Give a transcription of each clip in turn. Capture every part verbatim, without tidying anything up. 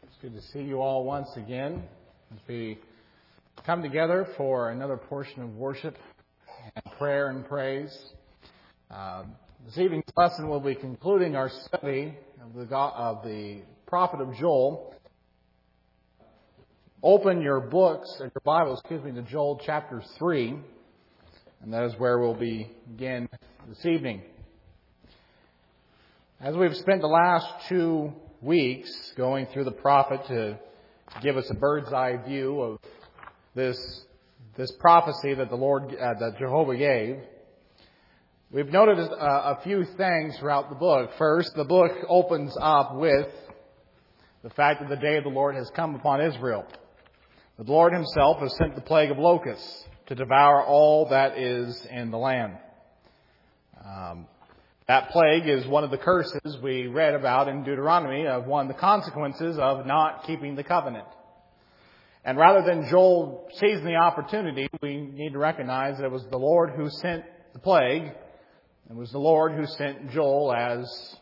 It's good to see you all once again as we come together for another portion of worship and prayer and praise. Uh, this evening's lesson will be concluding our study of the, of the prophet of Joel. Open your books, or your Bibles, excuse me, to Joel chapter three, and that is where we'll begin this evening. As we've spent the last two weeks going through the prophet to give us a bird's eye view of this this prophecy that the Lord, uh, that Jehovah gave, we've noted a, a few things throughout the book. First, the book opens up with the fact that the day of the Lord has come upon Israel. The Lord Himself has sent the plague of locusts to devour all that is in the land. Um, That plague is one of the curses we read about in Deuteronomy, of one of the consequences of not keeping the covenant. And rather than Joel seizing the opportunity, we need to recognize that it was the Lord who sent the plague. It was the Lord who sent Joel as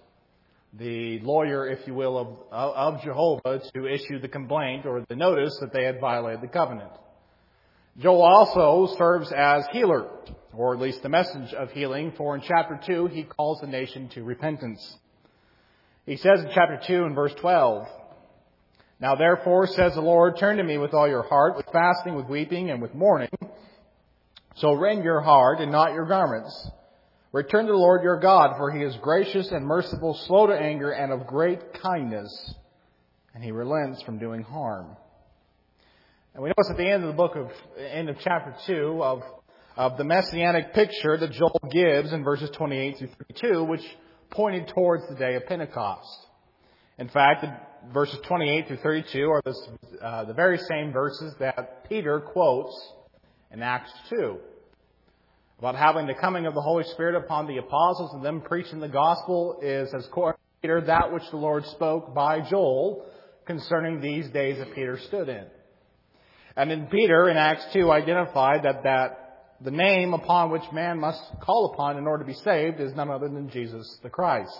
the lawyer, if you will, of, of Jehovah to issue the complaint or the notice that they had violated the covenant. Joel also serves as healer, or at least the message of healing, for in chapter two he calls the nation to repentance. He says in chapter two and verse twelve, "Now therefore, says the Lord, turn to me with all your heart, with fasting, with weeping, and with mourning. So rend your heart and not your garments. Return to the Lord your God, for He is gracious and merciful, slow to anger, and of great kindness, and He relents from doing harm." And we notice at the end of the book of, end of chapter two, of, of the messianic picture that Joel gives in verses twenty-eight through thirty-two, which pointed towards the day of Pentecost. In fact, the verses twenty-eight through thirty-two are this, uh, the very same verses that Peter quotes in Acts two, about having the coming of the Holy Spirit upon the apostles and them preaching the gospel is, as Peter, that which the Lord spoke by Joel concerning these days that Peter stood in. And then Peter, in Acts two, identified that, that the name upon which man must call upon in order to be saved is none other than Jesus the Christ.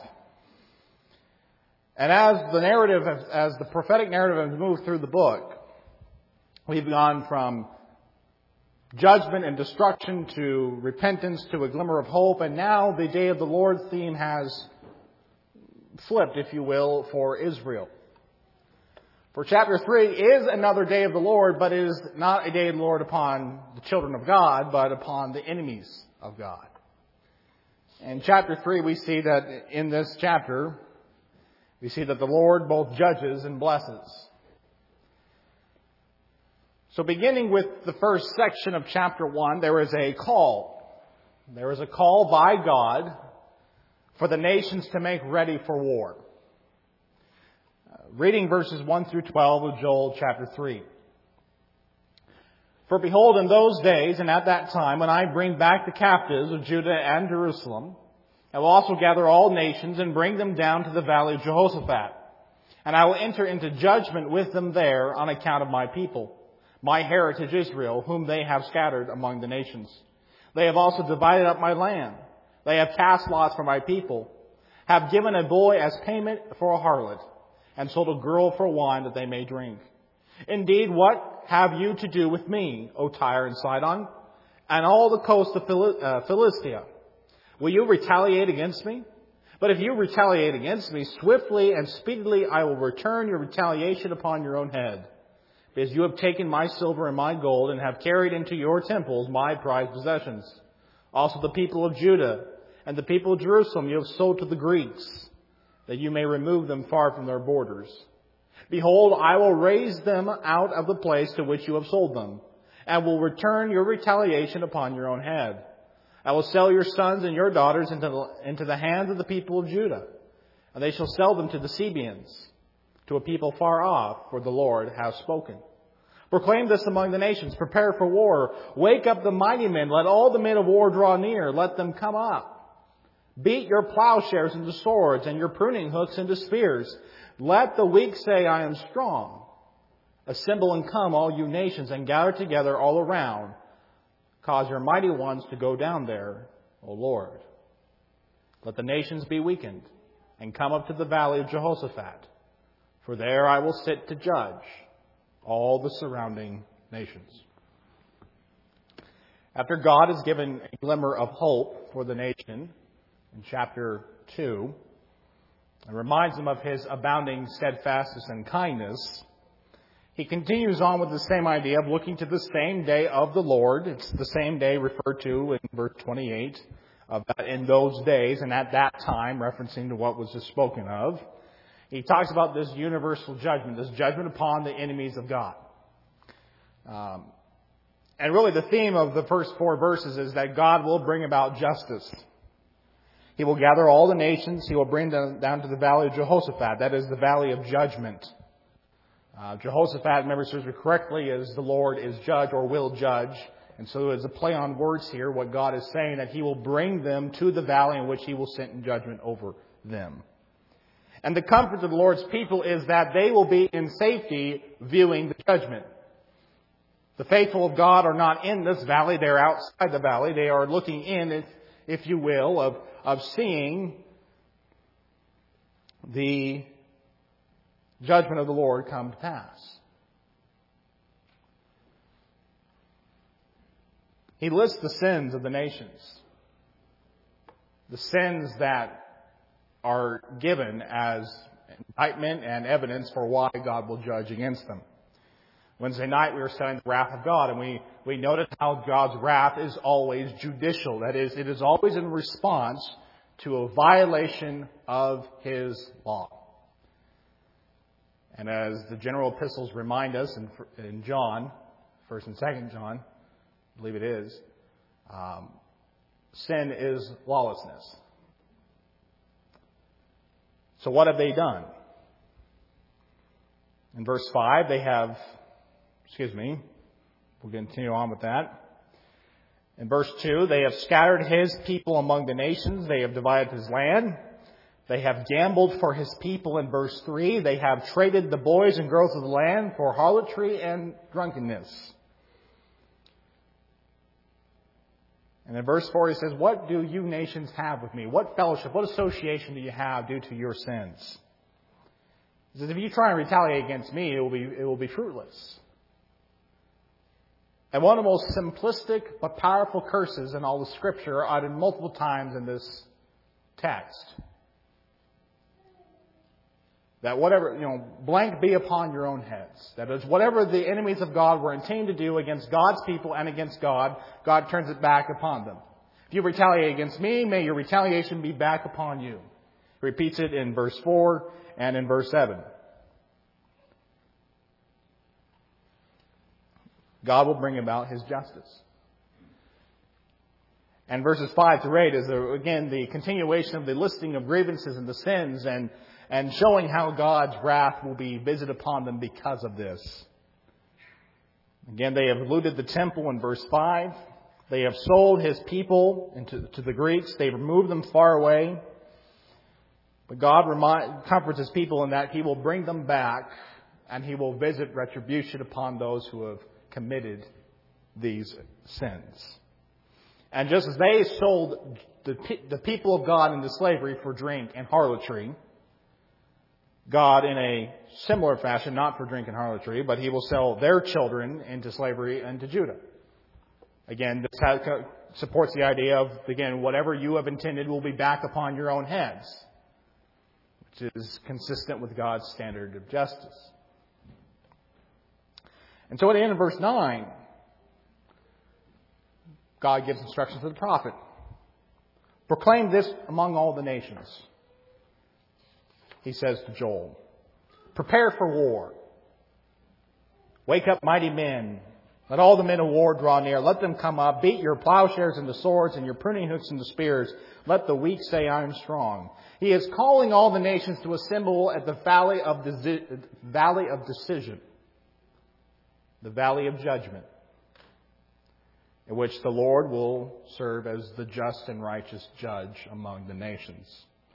And as the narrative, as the prophetic narrative has moved through the book, we've gone from judgment and destruction to repentance to a glimmer of hope, and now the day of the Lord theme has flipped, if you will, for Israel. For chapter three is another day of the Lord, but it is not a day of the Lord upon the children of God, but upon the enemies of God. In chapter three, we see that in this chapter, we see that the Lord both judges and blesses. So beginning with the first section of chapter one, there is a call. There is a call by God for the nations to make ready for war. Reading verses one through twelve of Joel chapter three. "For behold, in those days and at that time, when I bring back the captives of Judah and Jerusalem, I will also gather all nations and bring them down to the valley of Jehoshaphat. And I will enter into judgment with them there on account of my people, my heritage Israel, whom they have scattered among the nations. They have also divided up my land. They have cast lots for my people, have given a boy as payment for a harlot, and sold a girl for wine that they may drink. Indeed, what have you to do with me, O Tyre and Sidon, and all the coast of Phil- uh, Philistia? Will you retaliate against me? But if you retaliate against me, swiftly and speedily I will return your retaliation upon your own head. Because you have taken my silver and my gold, and have carried into your temples my prized possessions. Also the people of Judah and the people of Jerusalem you have sold to the Greeks, that you may remove them far from their borders. Behold, I will raise them out of the place to which you have sold them, and will return your retaliation upon your own head. I will sell your sons and your daughters into the, into the hands of the people of Judah, and they shall sell them to the Sabeans, to a people far off, for the Lord has spoken. Proclaim this among the nations, prepare for war, wake up the mighty men, let all the men of war draw near, let them come up. Beat your plowshares into swords and your pruning hooks into spears. Let the weak say, I am strong. Assemble and come, all you nations, and gather together all around. Cause your mighty ones to go down there, O Lord. Let the nations be weakened, and come up to the valley of Jehoshaphat. For there I will sit to judge all the surrounding nations. After God has given a glimmer of hope for the nation in chapter two, and reminds them of His abounding steadfastness and kindness, He continues on with the same idea of looking to the same day of the Lord. It's the same day referred to in verse twenty-eight, of that in those days and at that time, referencing to what was just spoken of. He talks about this universal judgment, this judgment upon the enemies of God. Um, and really the theme of the first four verses is that God will bring about justice. He will gather all the nations. He will bring them down to the valley of Jehoshaphat. That is the valley of judgment. Uh, Jehoshaphat, remember, serves correctly as the Lord is judge or will judge. And so as a play on words here, what God is saying, that He will bring them to the valley in which He will sit in judgment over them. And the comfort of the Lord's people is that they will be in safety viewing the judgment. The faithful of God are not in this valley. They're outside the valley. They are looking in, if, if you will, of, of seeing the judgment of the Lord come to pass. He lists the sins of the nations. The sins that are given as indictment and evidence for why God will judge against them. Wednesday night we were studying the wrath of God, and we, we noted how God's wrath is always judicial. That is, it is always in response to a violation of His law. And as the general epistles remind us in, in John, First and Second John, I believe it is, um, sin is lawlessness. So what have they done? In verse five, they have, excuse me, we'll continue on with that. In verse two, they have scattered His people among the nations. They have divided His land. They have gambled for His people in verse three. They have traded the boys and girls of the land for harlotry and drunkenness. And in verse four he says, what do you nations have with me? What fellowship, what association do you have due to your sins? He says, if you try and retaliate against me, it will be, it will be fruitless. And one of the most simplistic but powerful curses in all the Scripture are uttered multiple times in this text. That whatever, you know, blank be upon your own heads. That is, whatever the enemies of God were intending to do against God's people and against God, God turns it back upon them. If you retaliate against me, may your retaliation be back upon you. He repeats it in verse four and in verse seven. God will bring about His justice. And verses five through eight is, the, again, the continuation of the listing of grievances and the sins and and showing how God's wrath will be visited upon them because of this. Again, they have looted the temple in verse five. They have sold His people into, to the Greeks. They've removed them far away. But God remind, comforts His people in that He will bring them back and He will visit retribution upon those who have committed these sins. And just as they sold the, the people of God into slavery for drink and harlotry, God, in a similar fashion, not for drink and harlotry, but He will sell their children into slavery into Judah. Again, this has, supports the idea of, again, whatever you have intended will be back upon your own heads, which is consistent with God's standard of justice. And so at the end of verse nine, God gives instructions to the prophet. Proclaim this among all the nations. He says to Joel, prepare for war. Wake up, mighty men. Let all the men of war draw near. Let them come up. Beat your plowshares into swords and your pruning hooks into spears. Let the weak say, I am strong. He is calling all the nations to assemble at the valley of, the valley of decision, the valley of judgment, in which the Lord will serve as the just and righteous judge among the nations.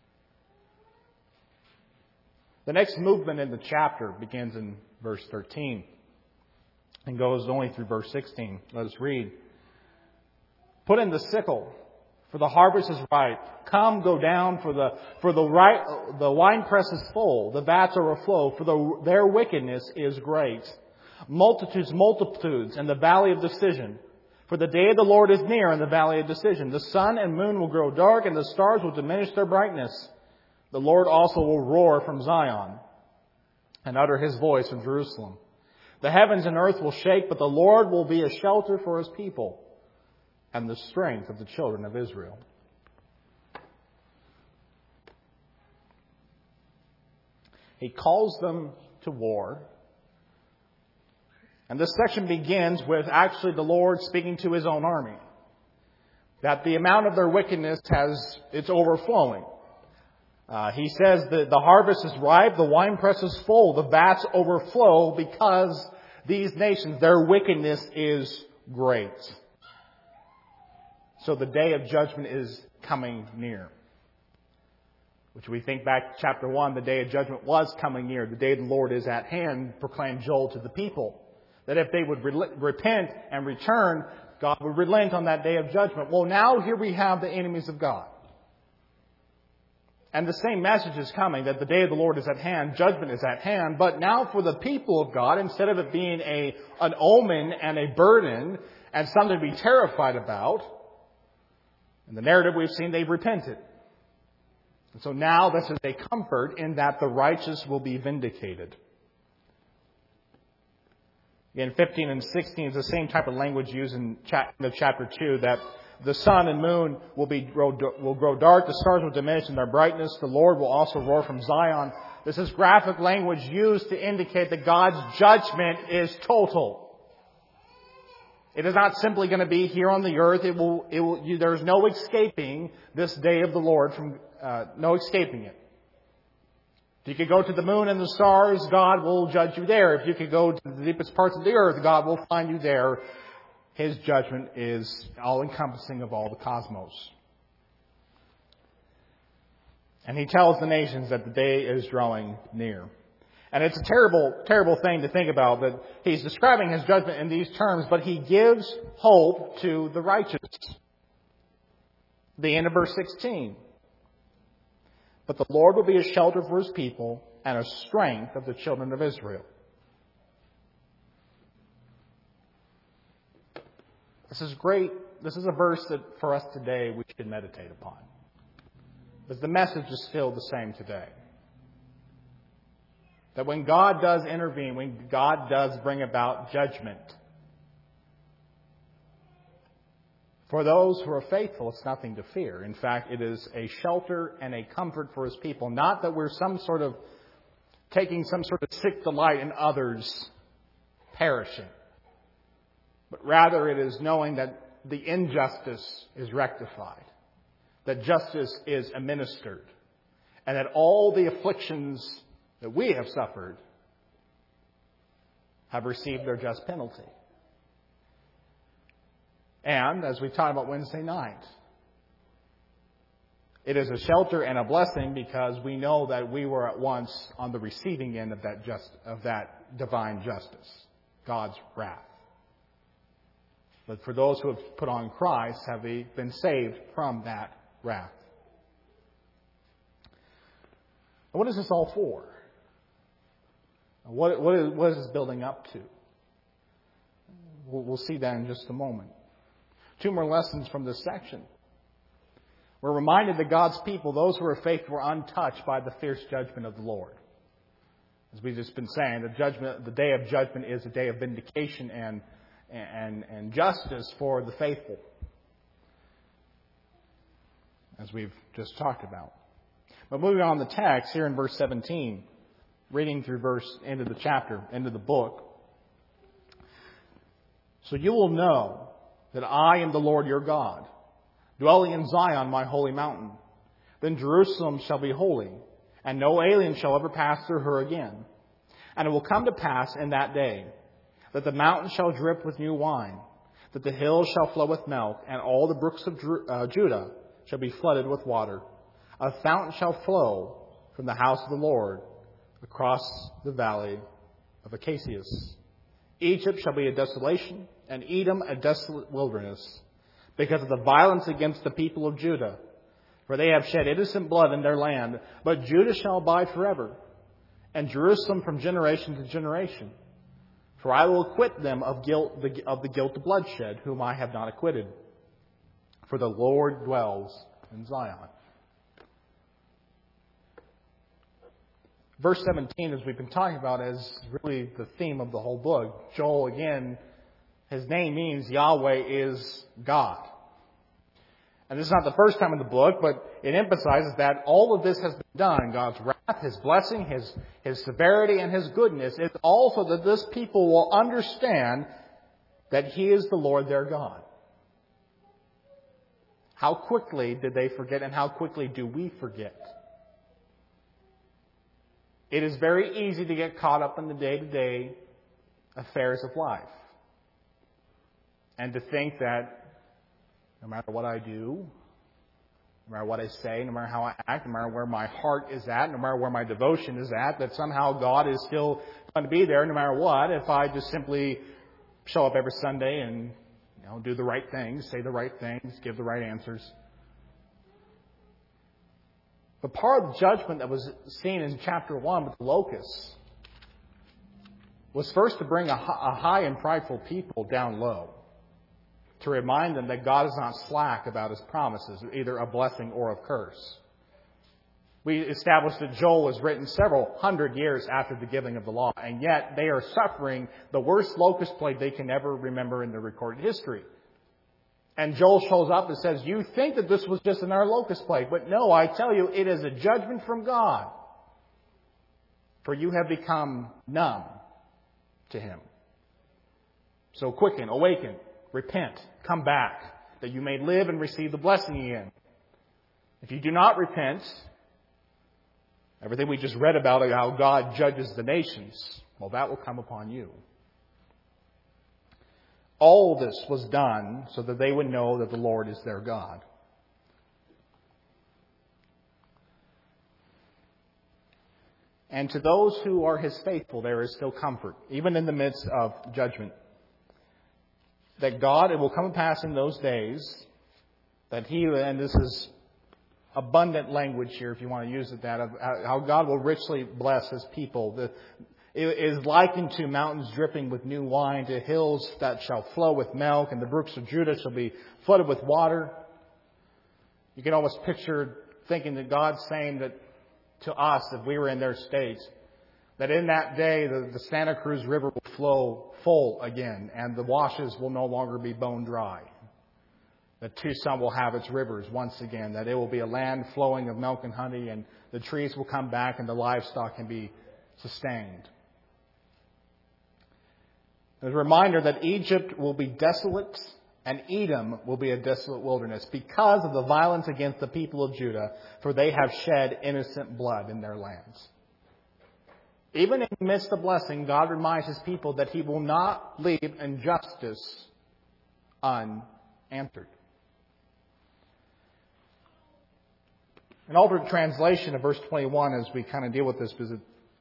The next movement in the chapter begins in verse thirteen and goes only through verse sixteen. Let us read. Put in the sickle, For the harvest is ripe. Come, go down, for the for the right the winepress is full, the vats overflow, for the, their wickedness is great. Multitudes, multitudes in the valley of decision. For the day of the Lord is near in the valley of decision. The sun and moon will grow dark, and the stars will diminish their brightness. The Lord also will roar from Zion and utter His voice from Jerusalem. The heavens and earth will shake, but the Lord will be a shelter for His people and the strength of the children of Israel. He calls them to war. And this section begins with actually the Lord speaking to His own army. That the amount of their wickedness has, it's overflowing. Uh, he says that the harvest is ripe, the winepress is full, the vats overflow because these nations, their wickedness is great. So the day of judgment is coming near. Which we think back to chapter one, the day of judgment was coming near. The day of the Lord is at hand, proclaimed Joel to the people. That if they would re- repent and return, God would relent on that day of judgment. Well, now here we have the enemies of God. And the same message is coming, that the day of the Lord is at hand, judgment is at hand. But now for the people of God, instead of it being a an omen and a burden and something to be terrified about, in the narrative we've seen, they've repented. And so now this is a comfort in that the righteous will be vindicated. Again, fifteen and sixteen is the same type of language used in chapter two, that the sun and moon will be will grow dark, the stars will diminish in their brightness, the Lord will also roar from Zion. This is graphic language used to indicate that God's judgment is total. It is not simply going to be here on the earth. It will. It will. You, there's no escaping this day of the Lord from. Uh, no escaping it. If you could go to the moon and the stars, God will judge you there. If you could go to the deepest parts of the earth, God will find you there. His judgment is all-encompassing of all the cosmos. And He tells the nations that the day is drawing near. And it's a terrible, terrible thing to think about that He's describing His judgment in these terms, but He gives hope to the righteous. The end of verse sixteen. But the Lord will be a shelter for His people and a strength of the children of Israel. This is great. This is a verse that for us today we should meditate upon. Because the message is still the same today. That when God does intervene, when God does bring about judgment, for those who are faithful, it's nothing to fear. In fact, it is a shelter and a comfort for His people. Not that we're some sort of taking some sort of sick delight in others perishing. But rather it is knowing that the injustice is rectified. That justice is administered. And that all the afflictions that we have suffered have received their just penalty. And, as we talked about Wednesday night, it is a shelter and a blessing because we know that we were at once on the receiving end of that just of that divine justice, God's wrath. But for those who have put on Christ, have been saved from that wrath. And what is this all for? What, what, is, what is this building up to? We'll, we'll see that in just a moment. Two more lessons from this section. We're reminded that God's people, those who are faithful, were untouched by the fierce judgment of the Lord. As we've just been saying, the judgment, the day of judgment is a day of vindication and, and, and justice for the faithful. As we've just talked about. But moving on the text, here in verse seventeen, reading through verse end of the chapter, end of the book. So you will know that I am the Lord your God, dwelling in Zion, my holy mountain. Then Jerusalem shall be holy, and no alien shall ever pass through her again. And it will come to pass in that day that the mountain shall drip with new wine, that the hills shall flow with milk, and all the brooks of uh, Judah shall be flooded with water. A fountain shall flow from the house of the Lord across the valley of Acacias. Egypt shall be a desolation, and Edom a desolate wilderness. because of the violence against the people of Judah. For they have shed innocent blood in their land. But Judah shall abide forever, and Jerusalem from generation to generation. For I will acquit them of guilt of the guilt of bloodshed, whom I have not acquitted. For the Lord dwells in Zion. Verse seventeen, as we've been talking about, is really the theme of the whole book. Joel, again, his name means Yahweh is God. And this is not the first time in the book, but it emphasizes that all of this has been done. God's wrath, His blessing, His, His severity, and His goodness is also that this people will understand that He is the Lord their God. How quickly did they forget, and how quickly do we forget? It is very easy to get caught up in the day-to-day affairs of life. And to think that no matter what I do, no matter what I say, no matter how I act, no matter where my heart is at, no matter where my devotion is at, that somehow God is still going to be there no matter what if I just simply show up every Sunday and, you know, do the right things, say the right things, give the right answers. But part of the judgment that was seen in chapter one with the locusts was first to bring a high and prideful people down low, to remind them that God is not slack about His promises, either a blessing or a curse. We established that Joel was written several hundred years after the giving of the law, and yet they are suffering the worst locust plague they can ever remember in their recorded history. And Joel shows up and says, you think that this was just another locust plague, but no, I tell you, it is a judgment from God. For you have become numb to Him. So quicken, awaken, repent, come back, that you may live and receive the blessing again. If you do not repent, everything we just read about how God judges the nations, well, that will come upon you. All this was done so that they would know that the Lord is their God. And to those who are His faithful, there is still comfort, even in the midst of judgment. That God, it will come to pass in those days, that He, and this is abundant language here if you want to use it, that of how God will richly bless His people. The, it is likened to mountains dripping with new wine, to hills that shall flow with milk, and the brooks of Judah shall be flooded with water. You can almost picture thinking that God's saying that to us, if we were in their state, that in that day the, the Santa Cruz River will flow full again, and the washes will no longer be bone dry. That Tucson will have its rivers once again, that it will be a land flowing of milk and honey, and the trees will come back and the livestock can be sustained. There's a reminder that Egypt will be desolate and Edom will be a desolate wilderness because of the violence against the people of Judah, for they have shed innocent blood in their lands. Even in the midst of blessing, God reminds His people that He will not leave injustice unanswered. An alternate translation of verse twenty-one, as we kind of deal with this, because it,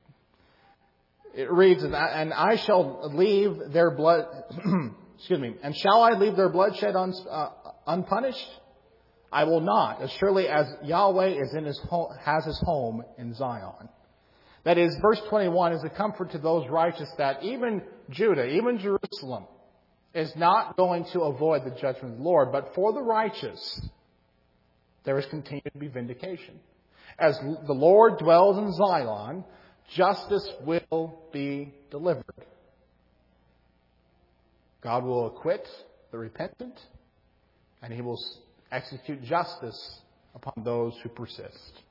it reads, "And I shall leave their blood." excuse me. And shall I leave their bloodshed un, uh, unpunished? I will not, as surely as Yahweh is in his home, has His home in Zion. That is, verse twenty-one is a comfort to those righteous that even Judah, even Jerusalem, is not going to avoid the judgment of the Lord. But for the righteous, there is continued to be vindication. As the Lord dwells in Zion, justice will be delivered. God will acquit the repentant, and He will execute justice upon those who persist.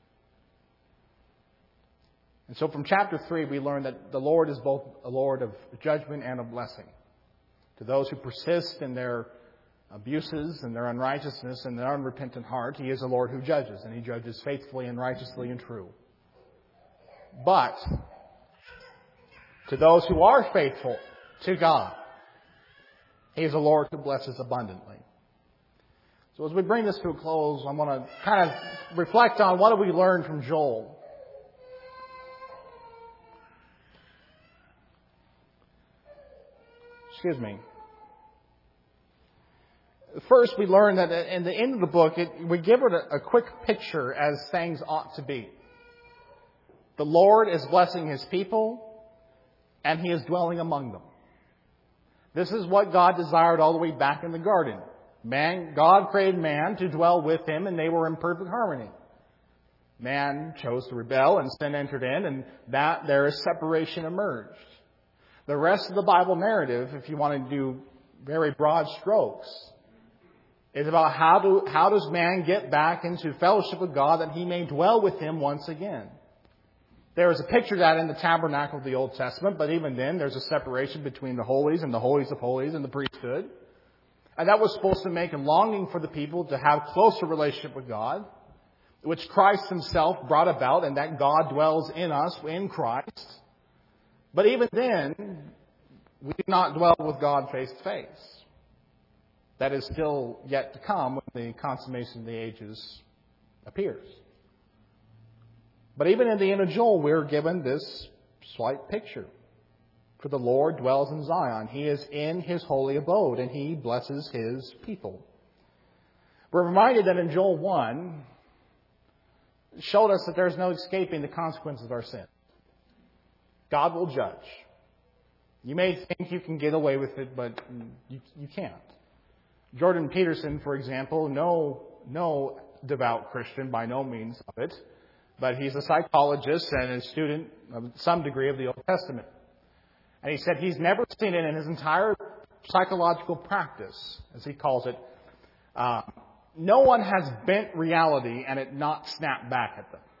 And so from chapter three, we learn that the Lord is both a Lord of judgment and of blessing. To those who persist in their abuses and their unrighteousness and their unrepentant heart, He is a Lord who judges, and He judges faithfully and righteously and true. But to those who are faithful to God, He is a Lord who blesses abundantly. So as we bring this to a close, I want to kind of reflect on what have we learned from Joel. Excuse me. First, we learn that in the end of the book, it, we give it a, a quick picture as things ought to be. The Lord is blessing His people, and He is dwelling among them. This is what God desired all the way back in the garden. Man, God created man to dwell with Him, and they were in perfect harmony. Man chose to rebel, and sin entered in, and that there is separation emerged. The rest of the Bible narrative, if you want to do very broad strokes, is about how do how does man get back into fellowship with God that he may dwell with Him once again. There is a picture of that in the tabernacle of the Old Testament, but even then there's a separation between the holies and the holies of holies and the priesthood. And that was supposed to make a longing for the people to have closer relationship with God, which Christ Himself brought about, and that God dwells in us in Christ. But even then, we do not dwell with God face to face. That is still yet to come when the consummation of the ages appears. But even in the end of Joel, we're given this slight picture. For the Lord dwells in Zion. He is in His holy abode, and He blesses His people. We're reminded that in Joel one, it showed us that there's no escaping the consequences of our sin. God will judge. You may think you can get away with it, but you, you can't. Jordan Peterson, for example, no, no devout Christian, by no means of it, but he's a psychologist and a student of some degree of the Old Testament. And he said he's never seen it in his entire psychological practice, as he calls it. Uh, no one has bent reality and it not snapped back at them.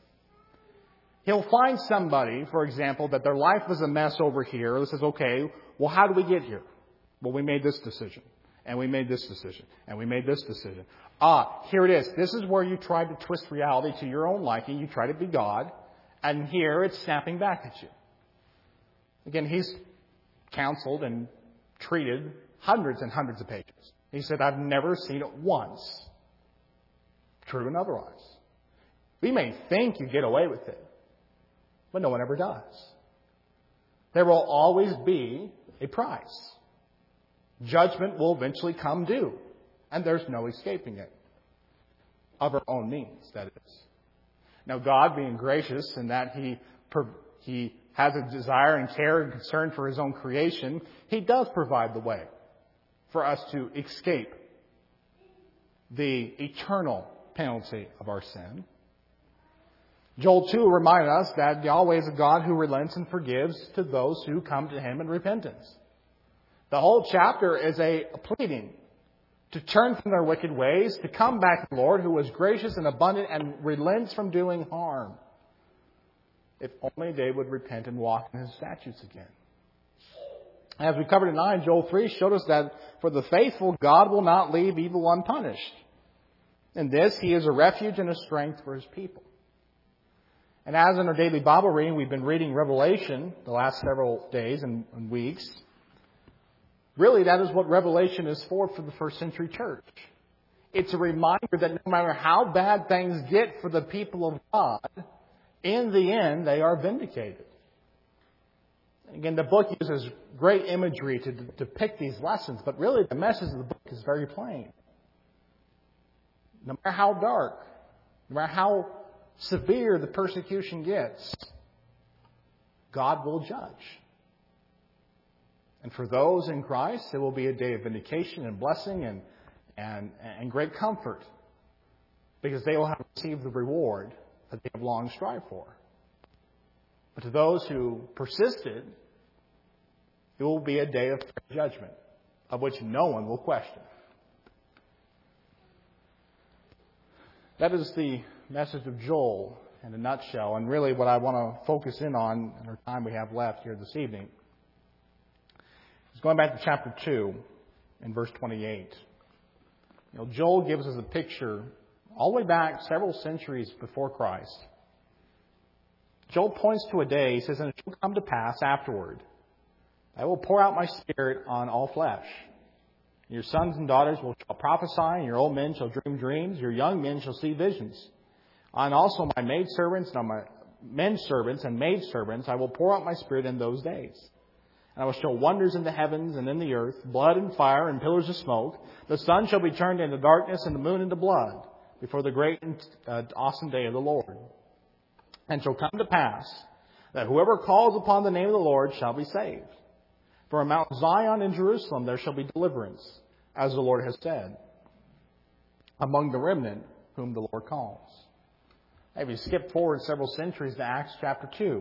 He'll find somebody, for example, that their life was a mess over here. He says, okay, well, how do we get here? Well, we made this decision. And we made this decision. And we made this decision. Ah, here it is. This is where you tried to twist reality to your own liking. You try to be God. And here it's snapping back at you. Again, he's counseled and treated hundreds and hundreds of pages. He said, I've never seen it once. True and otherwise. We may think you get away with it, but no one ever does. There will always be a price. Judgment will eventually come due, and there's no escaping it. Of our own means, that is. Now, God being gracious in that He He has a desire and care and concern for His own creation, He does provide the way for us to escape the eternal penalty of our sin. Joel two reminded us that Yahweh is a God who relents and forgives to those who come to Him in repentance. The whole chapter is a pleading to turn from their wicked ways, to come back to the Lord who is gracious and abundant and relents from doing harm. If only they would repent and walk in His statutes again. As we covered in nine, Joel three showed us that for the faithful, God will not leave evil unpunished. In this, He is a refuge and a strength for His people. And as in our daily Bible reading, we've been reading Revelation the last several days and, and weeks. Really, that is what Revelation is for for the first century church. It's a reminder that no matter how bad things get for the people of God, in the end, they are vindicated. Again, the book uses great imagery to depict these lessons, but really the message of the book is very plain. No matter how dark, no matter how severe the persecution gets, God will judge. And for those in Christ, it will be a day of vindication and blessing and, and, and great comfort, because they will have received the reward that they have long strived for. But to those who persisted, it will be a day of judgment, of which no one will question. That is the message of Joel in a nutshell, and really what I want to focus in on in our time we have left here this evening is going back to chapter two and verse twenty-eight. You know, Joel gives us a picture all the way back several centuries before Christ. Joel points to a day. He says, and it shall come to pass afterward, I will pour out my Spirit on all flesh. Your sons and daughters will shall prophesy, and your old men shall dream dreams, your young men shall see visions. On also my maidservants and on my men servants and maidservants I will pour out my Spirit in those days. And I will show wonders in the heavens and in the earth, blood and fire and pillars of smoke. The sun shall be turned into darkness and the moon into blood before the great and uh, awesome day of the Lord. And shall come to pass that whoever calls upon the name of the Lord shall be saved. For in Mount Zion and Jerusalem there shall be deliverance, as the Lord has said, among the remnant whom the Lord calls. If you skip forward several centuries to Acts chapter two,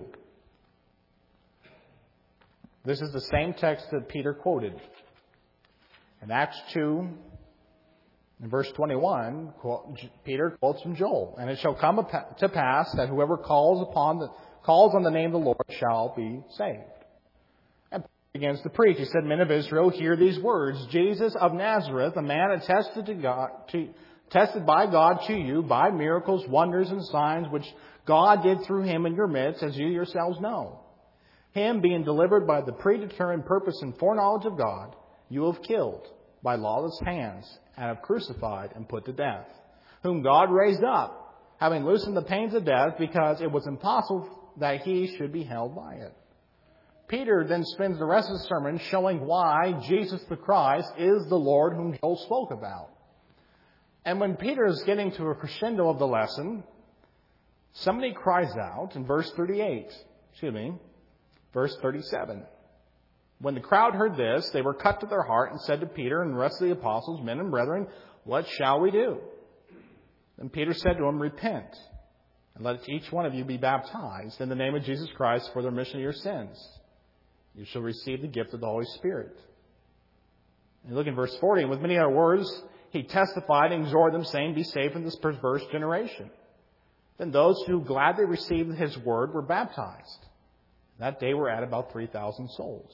this is the same text that Peter quoted. In Acts two, in verse twenty-one, Peter quotes from Joel. And it shall come to pass that whoever calls upon the, calls on the name of the Lord shall be saved. And Peter begins to preach. He said, Men of Israel, hear these words. Jesus of Nazareth, a man attested to God, to, tested by God to you by miracles, wonders, and signs, which God did through him in your midst, as you yourselves know. Him being delivered by the predetermined purpose and foreknowledge of God, you have killed by lawless hands, and have crucified and put to death, whom God raised up, having loosened the pains of death, because it was impossible that he should be held by it. Peter then spends the rest of the sermon showing why Jesus the Christ is the Lord whom Joel spoke about. And when Peter is getting to a crescendo of the lesson, somebody cries out in verse thirty-eight, excuse me, verse thirty-seven. When the crowd heard this, they were cut to their heart and said to Peter and the rest of the apostles, Men and brethren, what shall we do? Then Peter said to them, Repent, and let each one of you be baptized in the name of Jesus Christ for the remission of your sins. You shall receive the gift of the Holy Spirit. And look in verse forty. And with many other words, he testified and exhorted them, saying, Be saved from this perverse generation. Then those who gladly received his word were baptized. That day we're at about three thousand souls.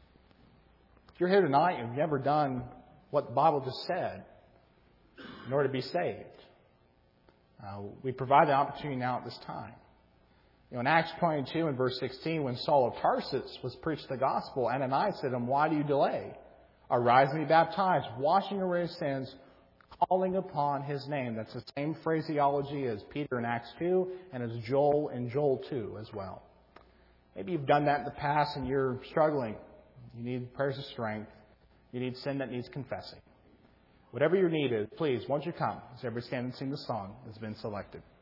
If you're here tonight and you've never done what the Bible just said in order to be saved, uh, we provide the opportunity now at this time. You know, in Acts twenty-two and verse sixteen, when Saul of Tarsus was preached the gospel, Ananias said to him, Why do you delay? Arise and be baptized, washing away his sins, calling upon his name. That's the same phraseology as Peter in Acts two and as Joel in Joel two as well. Maybe you've done that in the past and you're struggling. You need prayers of strength. You need sin that needs confessing. Whatever your need is, please, won't you come as everybody stand and sing the song that's been selected.